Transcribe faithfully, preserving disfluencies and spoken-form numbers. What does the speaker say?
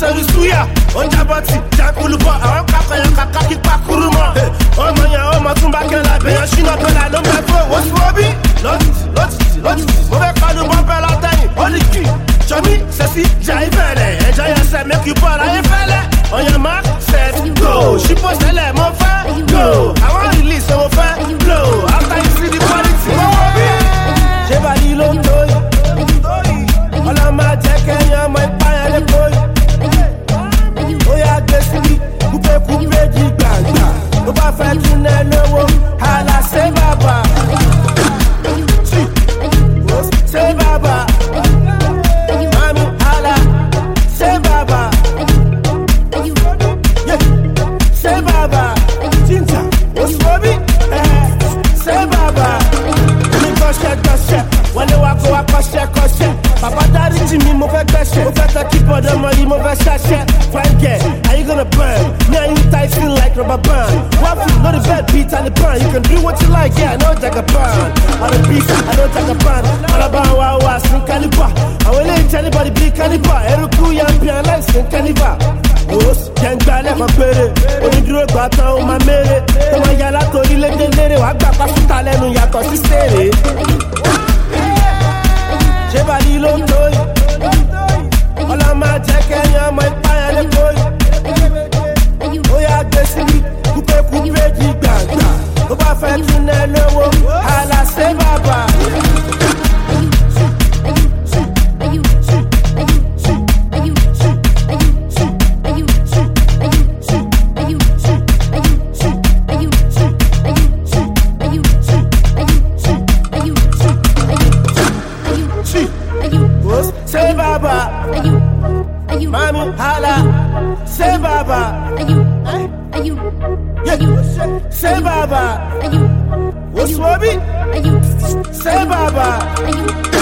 sẹ́rí súyà ó ń jábọ́ tì jákulùbọ̀ àwọn kakọ̀yàn kàkà kí pakuru mọ́ ọmọ yẹn ọmọ tún bá kẹ́lá bẹ̀yàn ṣínà bẹ́lá ló ń bẹ fún òwò sí wọ́bí lọ́tìtì lọ́tìtì lọ́tìtì mo fẹ́ kọ́nu bọ́ bẹ́ẹ̀ látẹ̀yìn ọ́nìkì sọmi sẹ́sì jà ìfẹ́lẹ̀ ẹ̀jọ̀ yẹn sẹ́ mẹ́kì bọ́ọ̀lù ayé fẹ́lẹ̀ ọ̀yàn má set go ṣípò sẹ́lẹ̀ mo fẹ́ go àwọn release mo fẹ́ blow after you see the quality mo wọ́ bí. ṣé bàdí ló ń tó yìí ọlọ́mọ jẹ́ kẹ́yìn ọmọ ìpáyà lè kó yìí ó yà gbé síbi kúpékúpé jí gbàgbà tó bá fẹ́ tún ẹ lówó àlà ṣé bàbà ṣé bàbà mami àlà ṣé bàbà ṣé bàbà jíjà òṣùwọ́bí ṣé bàbà mi kọ́ṣẹ́ kọ́ṣẹ́ wọlé wa kó wa kọ́ṣẹ́ kọ́ṣẹ́ bàbá dáríjì mi mo fẹ́ gbẹ́ṣẹ́ mo fẹ́ tẹ́ kí bọ́dọ̀ mọ yìí mo fẹ́ ṣàṣẹ́ fine girl are you gonna burn me and you tight feel like rubber band waffle no the bed beat and the pan you can do what you like yeah I know Jagaban on the beat I know Jagaban alaba wa wa sin caliber àwọn eléyìí tẹ́ anybody bí caliber eruku yan bí aláìsàn caliber os jẹ́ngbà lẹ́kọ̀ọ́ péré onídúró gbà tán ó máa méré tó máa yà látòrí lédè lérè wàá gbà pásítà lẹ́nu yàtọ̀ sí sèré. ṣé bàdí ló ń tó yìí ọlọ́mọ jẹ́ kẹ́yìn ọmọ ìpáyà lè kó yìí ó yà gbé síbi kúpékúpé jí gbàgbà tó bá fẹ́ tún ẹ lówó àlà ṣé bàbà. Say baba, mami hala. Say baba, yeah. Say baba, what's Wobby? Say baba.